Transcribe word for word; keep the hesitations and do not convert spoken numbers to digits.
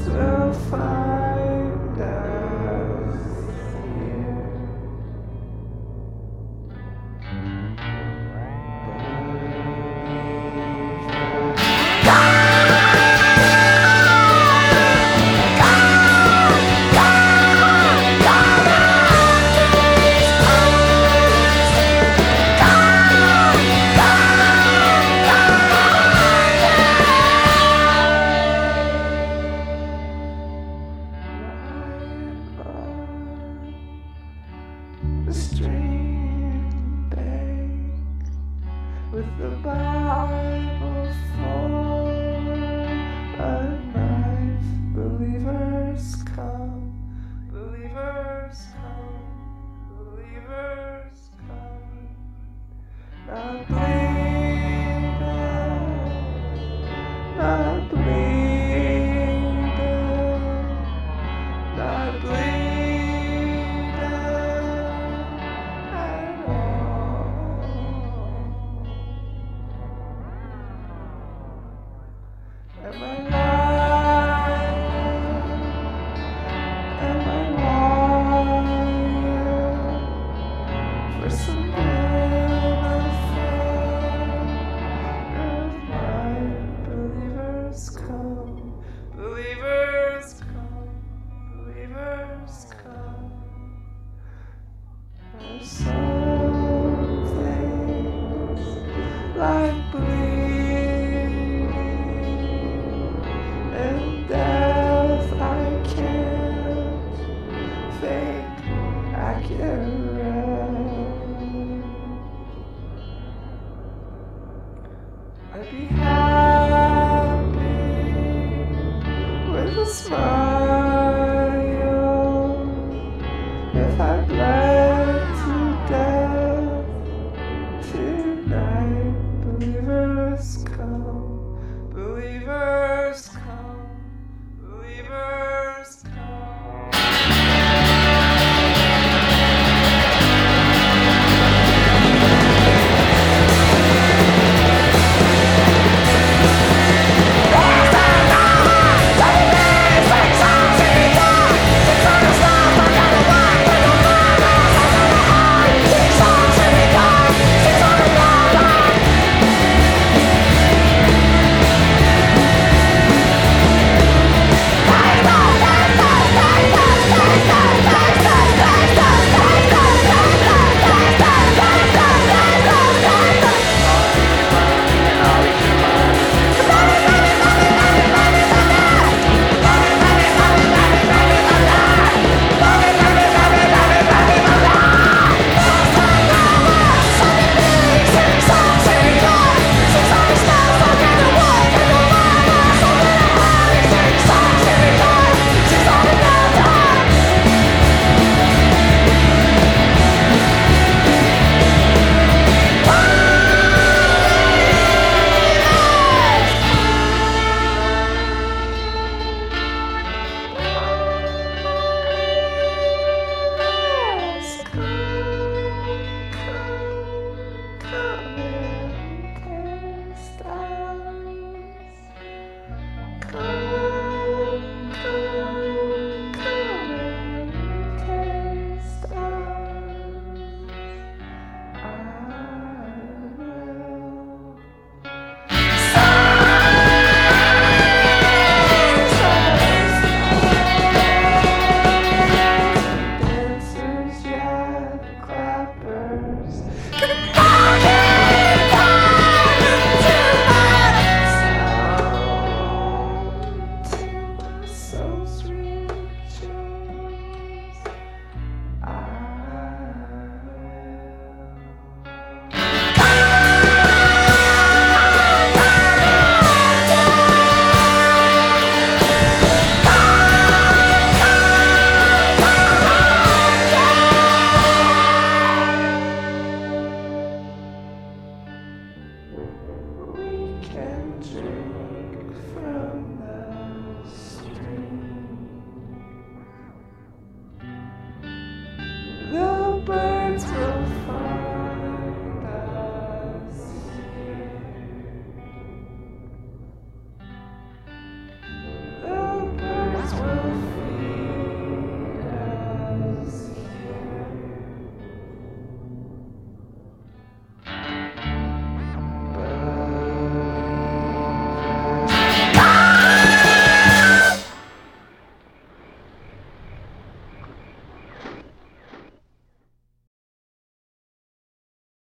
will find us here. The stream bank with the Bible for a knife. Believers come, believers come, believers come. Not bleeding, not bleeding, not bleeding. Am I lying? Am I lying for some benefit of mine? Believers come, believers come, believers come. There's some things like bleeding and death I can't fake accurate. I'd be happy with a smile.